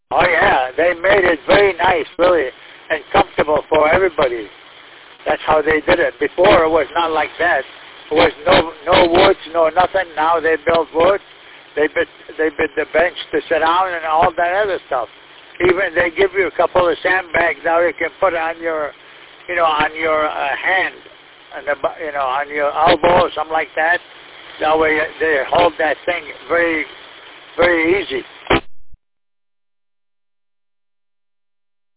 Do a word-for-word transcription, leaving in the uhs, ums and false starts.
Oh yeah, they made it very nice, really, and comfortable for everybody. That's how they did it. Before it was not like that. There was no no woods, no nothing. Now they built wood. They built they built the bench to sit down and all that other stuff. Even they give you a couple of sandbags now you can put on your, you know, on your uh, hand, and the you know on your elbow or something like that. That way they hold that thing very very easy.